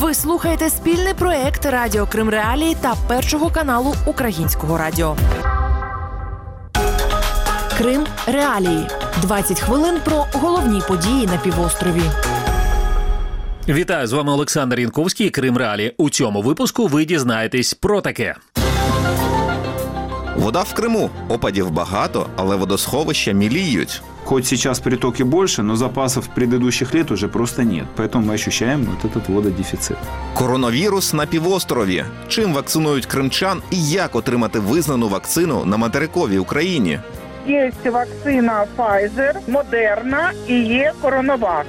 Ви слухаєте спільний проект Радіо Крим Реалії та Першого каналу Українського радіо. Крим Реалії. 20 хвилин про головні події на півострові. Вітаю, з вами Олександр Янковський, Крим Реалії. У цьому випуску ви дізнаєтесь про таке. Вода в Криму. Опадів багато, але водосховища міліють. Хоть сейчас притоки больше, но запасов предыдущих лет уже просто нет. Поэтому мы ощущаем вот этот вододефицит. Коронавірус на півострові. Чим вакцинують кримчан і як отримати визнану вакцину на материковій Україні? Є вакцина Pfizer, Moderna і є Коронавак.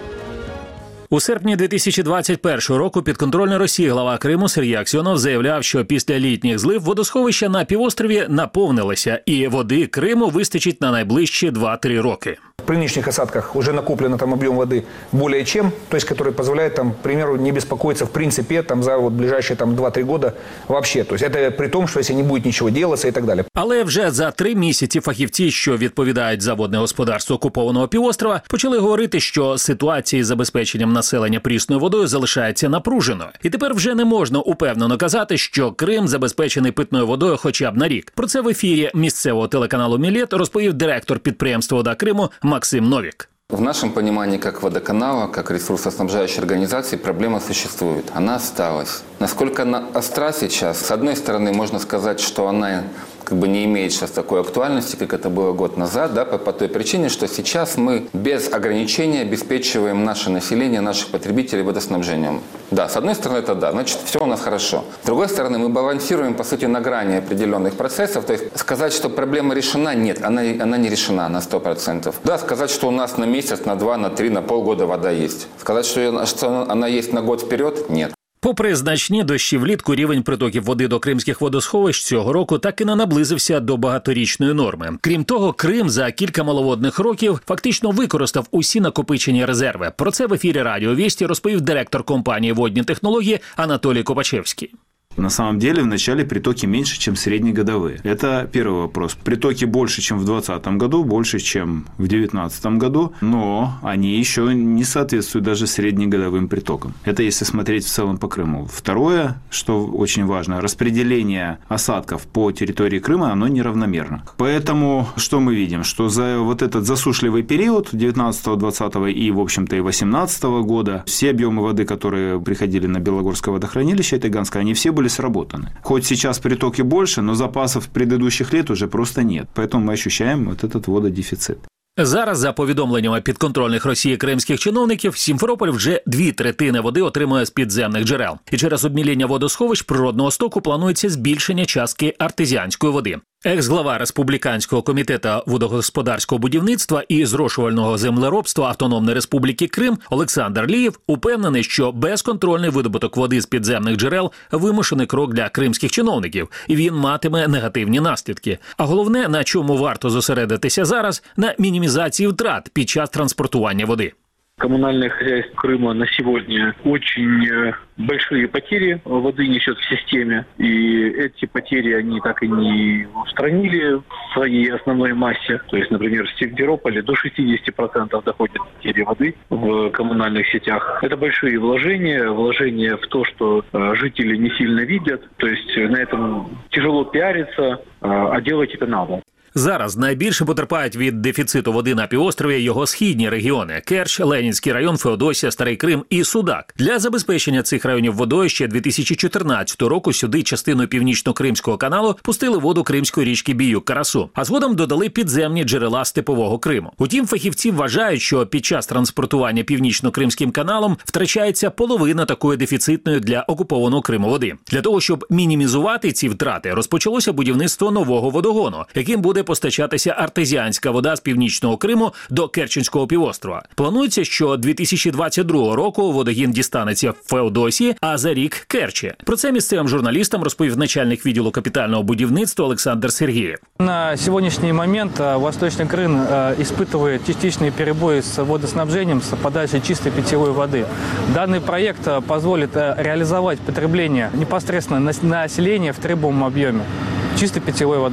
У серпні 2021 року підконтрольний Росії глава Криму Сергій Аксьонов заявляв, що після літніх злив водосховища на півострові наповнилися, і води Криму вистачить на найближчі 2-3 роки. При нынешних осадках уже накоплено там объем воды более чем, то есть который позволяет там, к примеру, не беспокоиться в принципе там за вот ближайшие там 2-3 года вообще. То есть это при том, что если не будет ничего делаться и так далее. Але вже за 3 місяці фахівці, що відповідають за водне господарство окупованого півострова, почали говорити, що ситуація із забезпеченням населення прісною водою залишається напруженою. І тепер вже не можна упевнено казати, що Крим забезпечений питною водою хоча б на рік. Про це в ефірі місцевого телеканалу «Мілет» розповів директор підприємства «Вода Криму» Максим Новик. В нашем понимании, как водоканала, как ресурсоснабжающей организации, проблема существует. Она осталась. Насколько она остра сейчас? С одной стороны, можно сказать, что она не имеет сейчас такой актуальности, как это было год назад, да, по той причине, что сейчас мы без ограничений обеспечиваем наше население, наших потребителей водоснабжением. Да, с одной стороны, это да, значит, все у нас хорошо. С другой стороны, мы балансируем, по сути, на грани определенных процессов. То есть сказать, что проблема решена, нет, она не решена на 100%. Да, сказать, что у нас на месяц, на 2, на 3, на полгода вода есть. Сказать, что она есть на год вперед, нет. Попри значні дощі влітку, рівень притоків води до кримських водосховищ цього року так і не наблизився до багаторічної норми. Крім того, Крим за кілька маловодних років фактично використав усі накопичені резерви. Про це в ефірі Радіо Вісті розповів директор компанії «Водні технології» Анатолій Копачевський. На самом деле, в начале притоки меньше, чем среднегодовые. Это первый вопрос. Притоки больше, чем в 2020 году, больше, чем в 2019 году, но они еще не соответствуют даже среднегодовым притокам. Это если смотреть в целом по Крыму. Второе, что очень важно, распределение осадков по территории Крыма, оно неравномерно. Поэтому что мы видим? Что за вот этот засушливый период 19-20 и, в общем-то, и 18 года, все объемы воды, которые приходили на Белогорское водохранилище, Тайганское, они все были сработаны. Хоть сейчас притоки больше, но запасов предыдущих лет уже просто нет. Поэтому мы ощущаем вот этот вододефицит. Зараз, за повідомленнями підконтрольних Росії кримських чиновників, Сімферополь вже 2/3 води отримує з підземних джерел. І через обміління водосховищ природного стоку планується збільшення частки артезіанської води. Екс-глава Республіканського комітету водогосподарського будівництва і зрошувального землеробства Автономної Республіки Крим Олександр Лієв упевнений, що безконтрольний видобуток води з підземних джерел – вимушений крок для кримських чиновників, і він матиме негативні наслідки. А головне, на чому варто зосередитися зараз – на мінімізації втрат під час транспортування води. Коммунальное хозяйство Крыма на сегодня очень большие потери воды несет в системе. И эти потери они так и не устранили в своей основной массе. То есть, например, в Симферополе до 60% доходят потери воды в коммунальных сетях. Это большие вложения в то, что жители не сильно видят. То есть на этом тяжело пиариться, а делать это надо. Зараз найбільше потерпають від дефіциту води на півострові його східні регіони – Керч, Ленінський район, Феодосія, Старий Крим і Судак. Для забезпечення цих районів водою ще 2014 року сюди частиною Північно-Кримського каналу пустили воду Кримської річки Біюк-Карасу, а згодом додали підземні джерела Степового Криму. Утім, фахівці вважають, що під час транспортування Північно-Кримським каналом втрачається половина такої дефіцитної для окупованого Криму води. Для того, щоб мінімізувати ці втрати, розпочалося будівництво нового водогону, яким буде постачатися артезіанська вода з Північного Криму до Керченського півострова. Планується, що 2022 року водогін дістанеться в Феодосії, а за рік – Керчі. Про це місцевим журналістам розповів начальник відділу капітального будівництва Олександр Сергієв. На сегодняшний момент Восточный Крым испытывает частичные перебои с водоснабжением, с подачей чистой питьевой воды. Данный проект позволит реализовать потребление непосредственно населения в требуемом объеме чистой питьевой водой.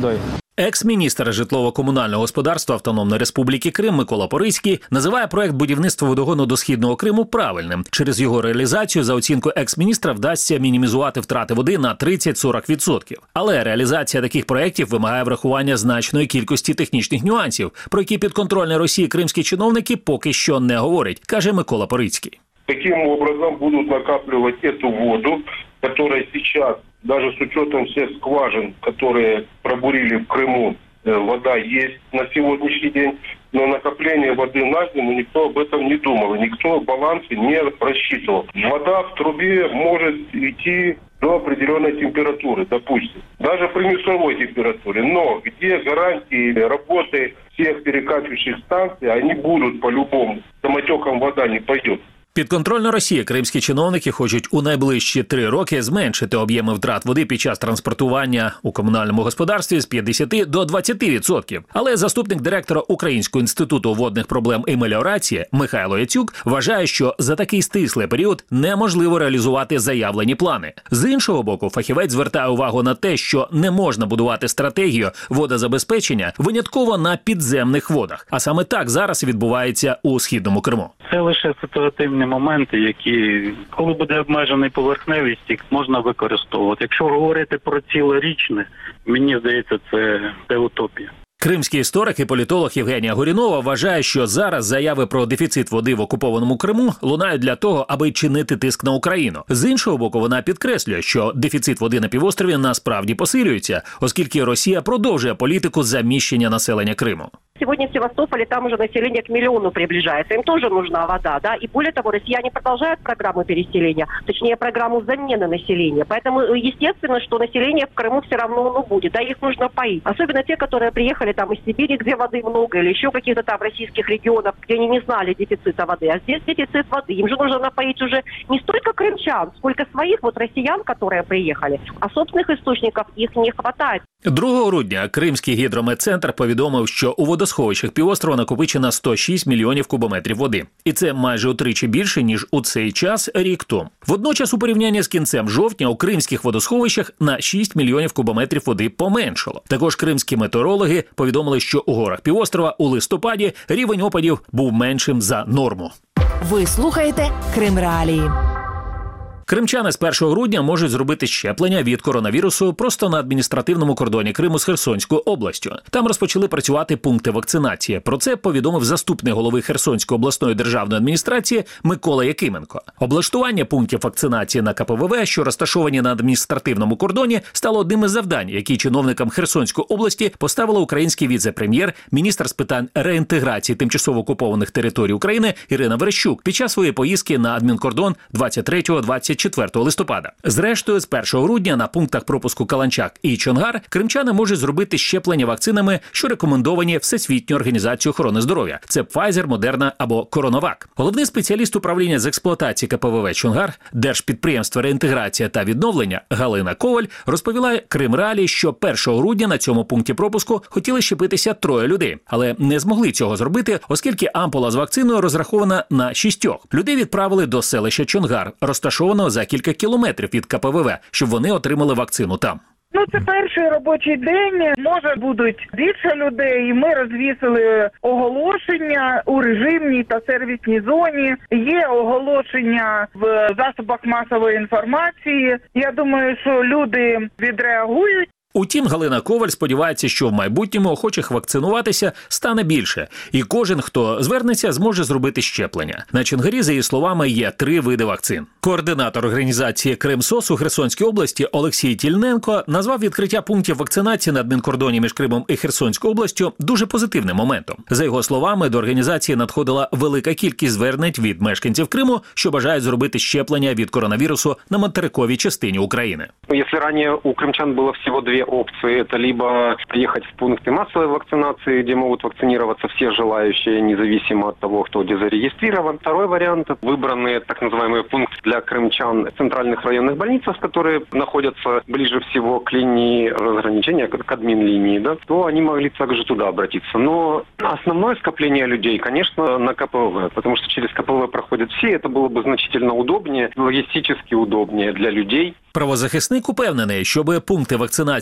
Екс-міністр житлово-комунального господарства Автономної Республіки Крим Микола Порицький називає проект будівництва водогону до Східного Криму правильним. Через його реалізацію, за оцінкою екс-міністра, вдасться мінімізувати втрати води на 30-40%. Але реалізація таких проєктів вимагає врахування значної кількості технічних нюансів, про які підконтрольні Росії кримські чиновники поки що не говорять, каже Микола Порицький. Таким образом будут накапливать эту воду, которая сейчас, даже с учетом всех скважин, которые пробурили в Крыму, вода есть на сегодняшний день, но накопление воды на зиму никто об этом не думал, и никто балансы не рассчитывал. Вода в трубе может идти до определенной температуры, допустим, даже при минусовой температуре. Но где гарантии работы всех перекачивающих станций, они будут по-любому. Самотеком вода не пойдет. Підконтрольно Росії кримські чиновники хочуть у найближчі 3 роки зменшити об'єми втрат води під час транспортування у комунальному господарстві з 50 до 20%. Але заступник директора Українського інституту водних проблем і меліорації Михайло Яцюк вважає, що за такий стислий період неможливо реалізувати заявлені плани. З іншого боку, фахівець звертає увагу на те, що не можна будувати стратегію водозабезпечення винятково на підземних водах. А саме так зараз відбувається у Східному Криму. Це лише ситуативні моменти, які, коли буде обмежений поверхневий стік, можна використовувати. Якщо говорити про цілорічне, мені здається, це утопія. Кримський історик і політолог Євгенія Горінова вважає, що зараз заяви про дефіцит води в окупованому Криму лунають для того, аби чинити тиск на Україну. З іншого боку, вона підкреслює, що дефіцит води на півострові насправді посилюється, оскільки Росія продовжує політику заміщення населення Криму. Сегодня в Севастополе там уже население к миллиону приближается. Им тоже нужна вода, да. И более того, россияне продолжают программу переселения, точнее, программу замены населения. Поэтому, естественно, что население в Крыму все равно будет, да, их нужно поить. Особенно те, которые приехали там из Сибири, где воды много, или еще каких-то там российских регионов, где они не знали дефицита воды. А здесь дефицит воды. Им же нужно напоить уже не столько крымчан, сколько своих вот россиян, которые приехали. А собственных источников их не хватает. 2 грудня Кримський гідрометцентр повідомив, що у водосховищах півострова накопичено 106 мільйонів кубометрів води. І це майже утричі більше, ніж у цей час рік тому. Водночас, у порівнянні з кінцем жовтня, у кримських водосховищах на 6 мільйонів кубометрів води поменшало. Також кримські метеорологи повідомили, що у горах півострова у листопаді рівень опадів був меншим за норму. Ви слухаєте Крим Реалії. Кримчани з 1 грудня можуть зробити щеплення від коронавірусу просто на адміністративному кордоні Криму з Херсонською областю. Там розпочали працювати пункти вакцинації. Про це повідомив заступник голови Херсонської обласної державної адміністрації Микола Якименко. Облаштування пунктів вакцинації на КПВВ, що розташовані на адміністративному кордоні, стало одним із завдань, які чиновникам Херсонської області поставила український віце-прем'єр, міністр з питань реінтеграції тимчасово окупованих територій України Ірина Верещук під час своєї поїздки на адмінкордон 23-24 листопада. Зрештою, з 1 грудня на пунктах пропуску Каланчак і Чонгар кримчани можуть зробити щеплення вакцинами, що рекомендовані Всесвітньою організацією охорони здоров'я. Це Pfizer, Moderna або Коронавак. Головний спеціаліст управління з експлуатації КПВВ Чонгар, Держпідприємства реінтеграція та відновлення Галина Коваль розповіла Крим Реалії, що 1 грудня на цьому пункті пропуску хотіли щепитися 3 людей, але не змогли цього зробити, оскільки ампула з вакциною розрахована на 6. Людей відправили до селища Чонгар, розташованого за кілька кілометрів від КПВВ, щоб вони отримали вакцину там. Це перший робочий день, може будуть більше людей. Ми розвісили оголошення у режимній та сервісній зоні. Є оголошення в засобах масової інформації. Я думаю, що люди відреагують. Утім, Галина Коваль сподівається, що в майбутньому охочих вакцинуватися стане більше, і кожен, хто звернеться, зможе зробити щеплення. На Чонгарі, за її словами, є 3 види вакцин. Координатор організації «Кримсос» у Херсонській області Олексій Тільненко назвав відкриття пунктів вакцинації на адмінкордоні між Кримом і Херсонською областю дуже позитивним моментом. За його словами, до організації надходила велика кількість звернень від мешканців Криму, що бажають зробити щеплення від коронавірусу на материковій частині України. Якщо раніше у кримчан було всього 2 опции. Это либо приехать в пункты массовой вакцинации, где могут вакцинироваться все желающие, независимо от того, кто где зарегистрирован. Второй вариант – выбранные так называемые пункты для крымчан в центральных районных больницах, которые находятся ближе всего к линии разграничения, к админ-линии, да, то они могли также туда обратиться. Но основное скопление людей, конечно, на КПВВ, потому что через КПВВ проходят все, это было бы значительно удобнее, логистически удобнее для людей. Правозахисник упевнений, щоб пункти вакцинації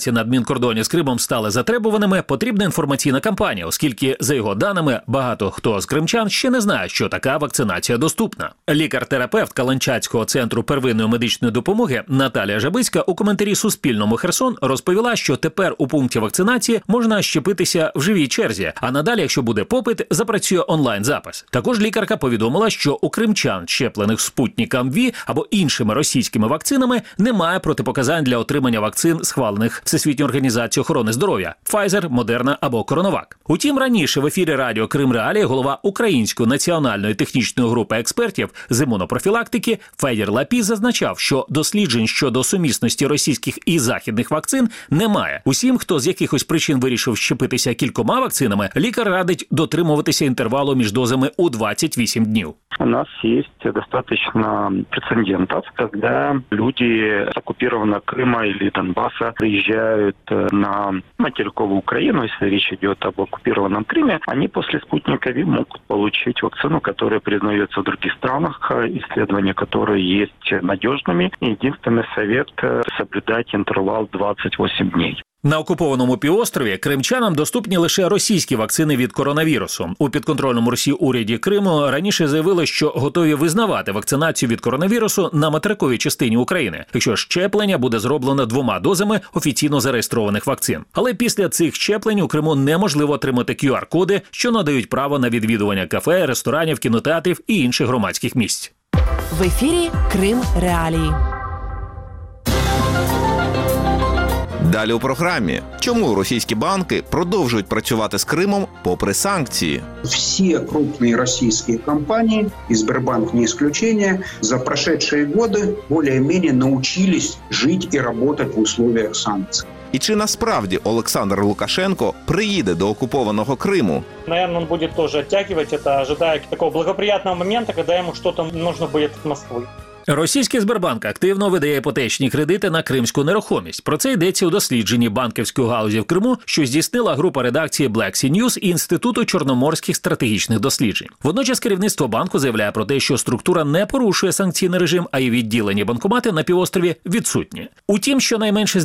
наразі на адмінкордоні з Кримом стали затребуваними, потрібна інформаційна кампанія, оскільки, за його даними, багато хто з кримчан ще не знає, що така вакцинація доступна. Лікар-терапевт Каланчацького центру первинної медичної допомоги Наталія Жабицька у коментарі Суспільному Херсон розповіла, що тепер у пункті вакцинації можна щепитися в живій черзі, а надалі, якщо буде попит, запрацює онлайн-запис. Також лікарка повідомила, що у кримчан, щеплених Спутником V або іншими російськими вакцинами, немає протипоказань для отримання вакцин, схвалених Всесвітньою організацією охорони здоров'я – Pfizer, Moderna або CoronaVac. Утім, раніше в ефірі радіо Крим Реалії голова Української національної технічної групи експертів з імунопрофілактики Федір Лапій зазначав, що досліджень щодо сумісності російських і західних вакцин немає. Усім, хто з якихось причин вирішив щепитися кількома вакцинами, лікар радить дотримуватися інтервалу між дозами у 28 днів. У нас есть достаточно прецедентов, когда люди с оккупированного Крыма или Донбасса приезжают на материковую Украину, если речь идет об оккупированном Крыме, они после спутника V могут получить вакцину, которая признается в других странах, исследования которые есть надежными. Единственный совет – соблюдать интервал 28 дней. На окупованому півострові кримчанам доступні лише російські вакцини від коронавірусу. У підконтрольному Росії уряді Криму раніше заявили, що готові визнавати вакцинацію від коронавірусу на материковій частині України, якщо щеплення буде зроблено 2 дозами офіційно зареєстрованих вакцин. Але після цих щеплень у Криму неможливо отримати QR-коди, що надають право на відвідування кафе, ресторанів, кінотеатрів і інших громадських місць. В ефірі Крим Реалії. Далі у програмі. Чому російські банки продовжують працювати з Кримом попри санкції? Все крупные российские компании, и Сбербанк не исключение, за прошедшие годы более-менее научились жить и работать в условиях санкций. І чи насправді Олександр Лукашенко приїде до окупованого Криму? Наверное, он будет тоже оттягивать это, ожидая такого благоприятного момента, когда ему что-то нужно будет от Москвы. Російський Сбербанк активно видає іпотечні кредити на кримську нерухомість. Про це йдеться у дослідженні банківської галузі в Криму, що здійснила група редакції Black Sea News і Інституту чорноморських стратегічних досліджень. Водночас керівництво банку заявляє про те, що структура не порушує санкційний режим, а й відділені банкомати на півострові відсутні. Утім, щонайменше з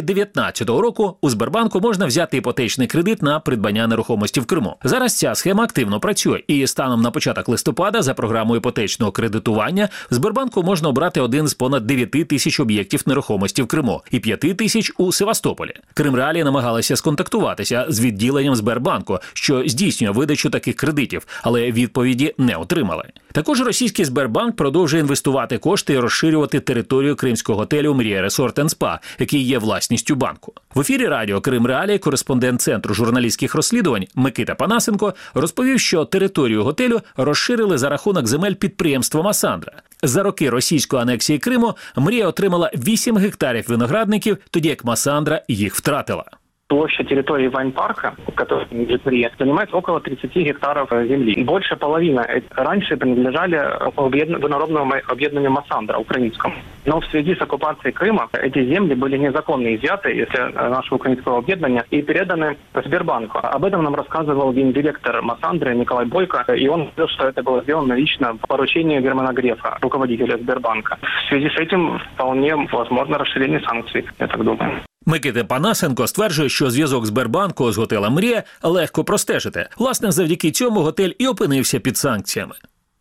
2019 року у Сбербанку можна взяти іпотечний кредит на придбання нерухомості в Криму. Зараз ця схема активно працює, і станом на початок листопада за програмою іпотечного кредитування в Сбербанку можна обрати один з понад 9 тисяч об'єктів нерухомості в Криму і 5 тисяч у Севастополі. Крим Реалії намагалися сконтактуватися з відділенням Сбербанку, що здійснює видачу таких кредитів, але відповіді не отримали. Також російський Сбербанк продовжує інвестувати кошти і розширювати територію кримського готелю «Мрія Resort & Spa», який є власністю банку. В ефірі радіо Крим Реалії кореспондент Центру журналістських розслідувань Микита Панасенко розповів, що територію готелю розширили за рахунок земель підприємства «Масандра». За роки російської анексії Криму «Мрія» отримала 8 гектарів виноградників, тоді як «Масандра» їх втратила. Площадь территории вайн-парка, который предприятие, занимает около 30 гектаров земли. Больше половины раньше принадлежали виноробному объединению «Масандра» украинскому. Но в связи с оккупацией Крыма эти земли были незаконно изъяты из нашего украинского объединения и переданы Сбербанку. Об этом нам рассказывал гендиректор «Масандры» Николай Бойко, и он говорил, что это было сделано лично по поручению Германа Грефа, руководителя Сбербанка. В связи с этим вполне возможно расширение санкций, я так думаю. Микита Панасенко стверджує, що зв'язок Сбербанку з готелем «Мрія» легко простежити. Власне, завдяки цьому готель і опинився під санкціями.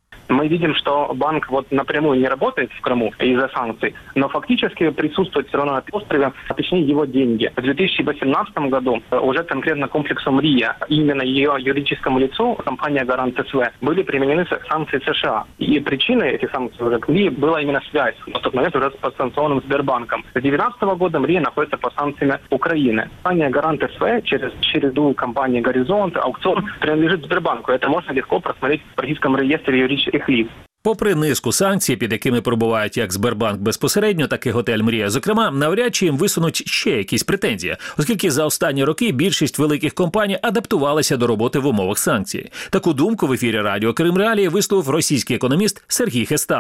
Мы видим, что банк напрямую не работает в Крыму из-за санкций, но фактически присутствует все равно на острове, а точнее его деньги. В 2018 году уже конкретно комплексу «Мрия», именно ее юридическому лицу, компания «Гарант СВ», были применены санкции США. И причиной этих санкций уже к «Мрии» была именно связь на тот момент уже с подсанкционным Сбербанком. С 2019 года «Мрия» находится под санкциями Украины. Компания «Гарант СВ» через череду компаний «Горизонт», «Аукцион» принадлежит Сбербанку. Это можно легко просмотреть в российском реестре юридических лиц. Попри низку санкцій, під якими перебувають як Сбербанк безпосередньо, так і готель «Мрія», зокрема, навряд чи їм висунуть ще якісь претензії, оскільки за останні роки більшість великих компаній адаптувалися до роботи в умовах санкцій. Таку думку в ефірі радіо Крим Реалії висловив російський економіст Сергій Хестанов.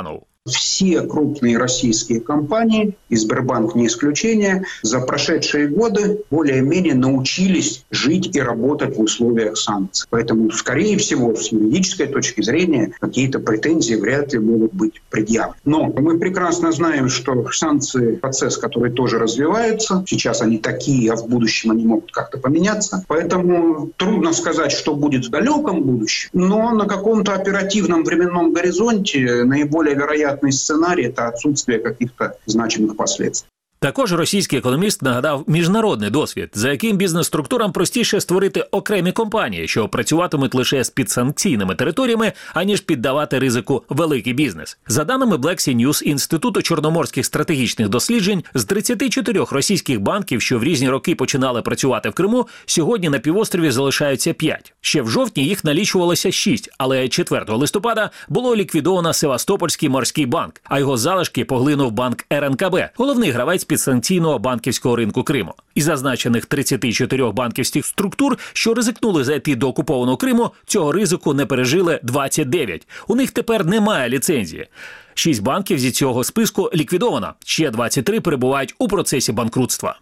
Все крупные российские компании, и Сбербанк не исключение, за прошедшие годы более-менее научились жить и работать в условиях санкций. Поэтому, скорее всего, с юридической точки зрения какие-то претензии вряд ли могут быть предъявлены. Но мы прекрасно знаем, что санкции – процесс, который тоже развивается. Сейчас они такие, а в будущем они могут как-то поменяться. Поэтому трудно сказать, что будет в далеком будущем. Но на каком-то оперативном временном горизонте наиболее вероятный сценарий – это отсутствие каких-то значимых последствий. Також російський економіст нагадав міжнародний досвід, за яким бізнес-структурам простіше створити окремі компанії, що працюватимуть лише з підсанкційними територіями, аніж піддавати ризику великий бізнес. За даними Black Sea News Інституту чорноморських стратегічних досліджень, з 34 російських банків, що в різні роки починали працювати в Криму, сьогодні на півострові залишаються 5. Ще в жовтні їх налічувалося 6, але 4 листопада було ліквідовано Севастопольський морський банк, а його залишки поглинув банк РНКБ, головний гравець підсанкційного банківського ринку Криму. Із зазначених 34 банківських структур, що ризикнули зайти до окупованого Криму, цього ризику не пережили 29. У них тепер немає ліцензії. 6 банків зі цього списку ліквідовано, ще 23 перебувають у процесі банкрутства.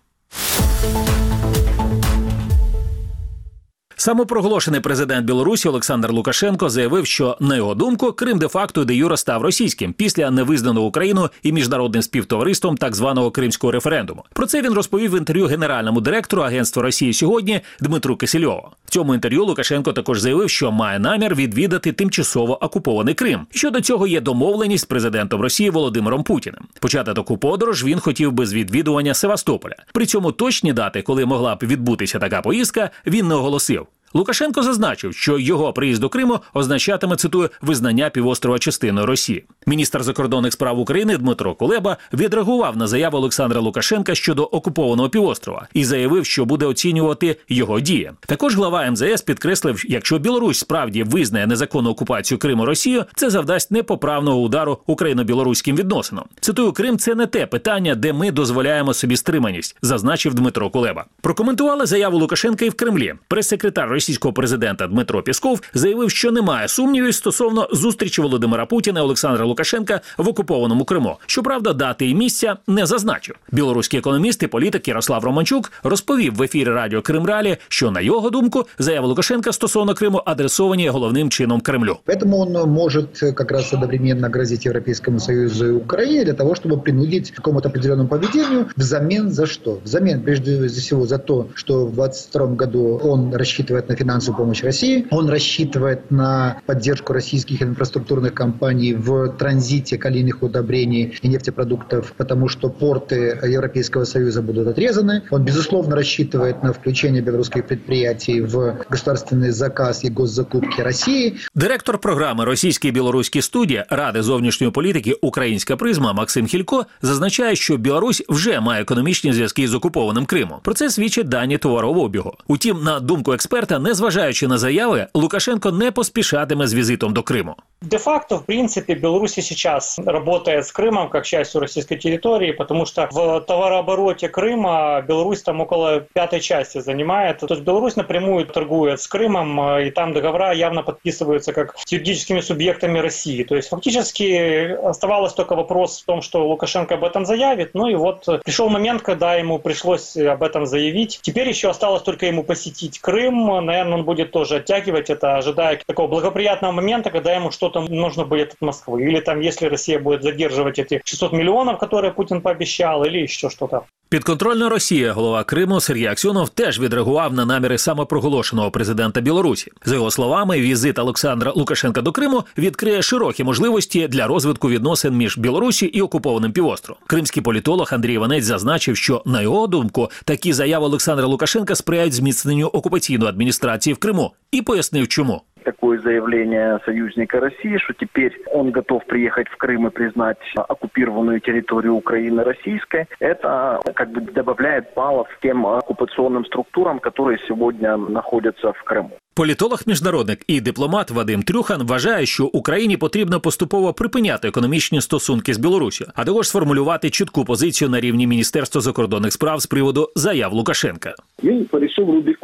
Самопроголошений президент Білорусі Олександр Лукашенко заявив, що, на його думку, Крим де-факто і де-юре став російським після невизнаного Україною і міжнародним співтовариством так званого кримського референдуму. Про це він розповів в інтерв'ю генеральному директору Агентства Росії сьогодні Дмитру Кисельову. В цьому інтерв'ю Лукашенко також заявив, що має намір відвідати тимчасово окупований Крим. І щодо цього є домовленість з президентом Росії Володимиром Путіним. Почати таку подорож він хотів би з відвідування Севастополя. При цьому точні дати, коли могла б відбутися така поїздка, він не оголосив. Лукашенко зазначив, що його приїзд до Криму означатиме, цитую, визнання півострова частиною Росії. Міністр закордонних справ України Дмитро Кулеба відреагував на заяву Олександра Лукашенка щодо окупованого півострова і заявив, що буде оцінювати його дії. Також глава МЗС підкреслив, якщо Білорусь справді визнає незаконну окупацію Криму Росією, це завдасть непоправного удару україно-білоруським відносинам. Цитую, Крим – це не те питання, де ми дозволяємо собі стриманість, зазначив Дмитро Кулеба. Прокоментували заяву Лукашенка і в Кремлі. Прес-секретар російського президента Дмитро Пєсков заявив, що немає сумнівів стосовно зустрічі Володимира Путіна і Олександра Лукашенка в окупованому Криму. Щоправда, дати і місця не зазначив. Білоруський економіст і політик Ярослав Романчук розповів в ефірі радіо Крим-Реалії, що, на його думку, заяви Лукашенка стосовно Криму адресовані головним чином Кремлю. Поэтому он может как раз одновременно грозить Европейскому Союзу и Украине для того, чтобы принудить к какому-то определенному поведению. Взамен за что? Взамен, прежде всего, за то, что в 2022 году он рассчитывает на финансовую помощь России, он рассчитывает на поддержку российских инфраструктурных компаний в транзите калийных удобрений и нефтепродуктов, потому что порты Европейского Союза будут отрезаны. Он, безусловно, рассчитывает на включение белорусских предприятий в государственный заказ и госзакупки России. Директор програми «Російські і білоруські студії» Ради зовнішньої політики «Українська призма» Максим Хілько зазначає, що Білорусь вже має економічні зв'язки з окупованим Кримом. Про це свідчить дані товарообігу. Утім, на думку експерта, незважаючи на заяви, Лукашенко не поспішатиме з візитом до Криму. Де-факто, в принципе, Беларусь сейчас работает с Крымом как частью российской территории, потому что в товарообороте Крыма Беларусь там около 5 части занимает. То есть Беларусь напрямую торгует с Крымом, и там договора явно подписываются как с юридическими субъектами России. То есть фактически оставалось только вопрос в том, что Лукашенко об этом заявит. Ну и вот пришел момент, когда ему пришлось об этом заявить. Теперь еще осталось только ему посетить Крым. Наверное, он будет тоже оттягивать это, ожидая такого благоприятного момента, когда ему что-то нужно будет от Москвы. Или там, если Россия будет задерживать эти 600 миллионов, которые Путин пообещал, или еще что-то. Підконтрольна Росія, голова Криму Сергій Аксьонов теж відреагував на наміри самопроголошеного президента Білорусі. За його словами, візит Олександра Лукашенка до Криму відкриє широкі можливості для розвитку відносин між Білорусі і окупованим півостровом. Кримський політолог Андрій Іванець зазначив, що, на його думку, такі заяви Олександра Лукашенка сприяють зміцненню окупаційної адміністрації в Криму. І пояснив, чому. Такое заявление союзника России, что теперь он готов приехать в Крым и признать оккупированную территорию Украины российской, это как бы добавляет баллов тем оккупационным структурам, которые сегодня находятся в Крыму. Політолог-міжнародник і дипломат Вадим Трюхан вважає, що Україні потрібно поступово припиняти економічні стосунки з Білоруссю, а також сформулювати чітку позицію на рівні Міністерства закордонних справ з приводу заяв Лукашенка. Він перейшов Рубікон, тобто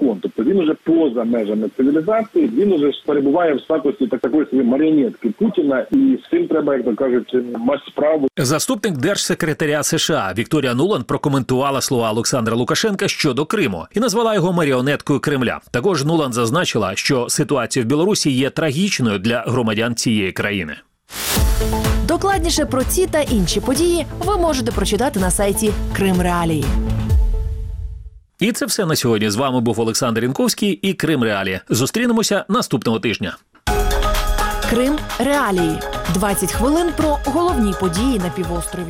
то він уже поза межами цивілізації, він уже ж перебуває в статусі такої собі маріонетки Путіна, і з цим треба, як то кажуть, мати справу. Заступник держсекретаря США Вікторія Нуланд прокоментувала слова Олександра Лукашенка щодо Криму і назвала його маріонеткою Кремля. Також Нуланд зазначила, що ситуація в Білорусі є трагічною для громадян цієї країни. Докладніше про ці та інші події ви можете прочитати на сайті Крим Реалії. І це все на сьогодні. З вами був Олександр Янковський і Крим Реалії. Зустрінемося наступного тижня. Крим Реалії. 20 хвилин про головні події на півострові.